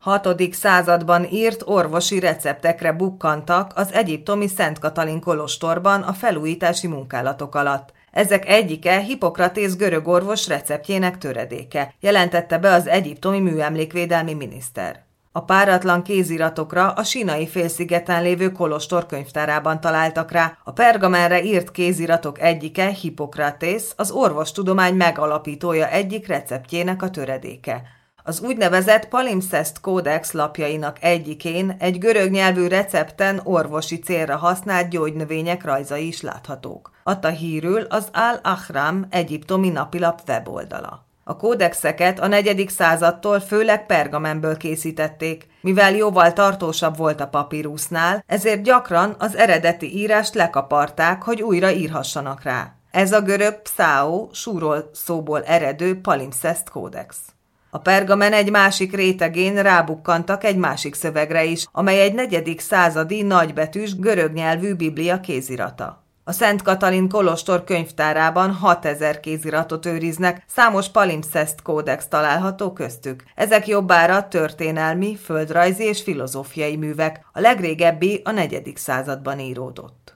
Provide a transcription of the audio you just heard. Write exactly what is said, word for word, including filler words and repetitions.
hatodik században írt orvosi receptekre bukkantak az egyiptomi Szent Katalin kolostorban a felújítási munkálatok alatt. Ezek egyike Hippokratész görög orvos receptjének töredéke, jelentette be az egyiptomi műemlékvédelmi miniszter. A páratlan kéziratokra a Sínai félszigeten lévő kolostor könyvtárában találtak rá. A pergamenre írt kéziratok egyike Hippokratész, az orvostudomány megalapítója egyik receptjének a töredéke. Az úgynevezett Palimpszeszt kódex lapjainak egyikén egy görög nyelvű recepten orvosi célra használt gyógynövények rajzai is láthatók. Adta hírül az Al-Ahram egyiptomi napilap weboldala. A kódexeket a negyedik századtól főleg pergamenből készítették, mivel jóval tartósabb volt a papírusznál, ezért gyakran az eredeti írást lekaparták, hogy újra írhassanak rá. Ez a görög pszáó súról szóból eredő Palimpszeszt kódex. A pergamen egy másik rétegén rábukkantak egy másik szövegre is, amely egy negyedik századi nagybetűs görög nyelvű biblia kézirata. A Szent Katalin kolostor könyvtárában hatezer kéziratot őriznek, számos Palimpszeszt kódex található köztük. Ezek jobbára történelmi, földrajzi és filozófiai művek, a legrégebbi a negyedik században íródott.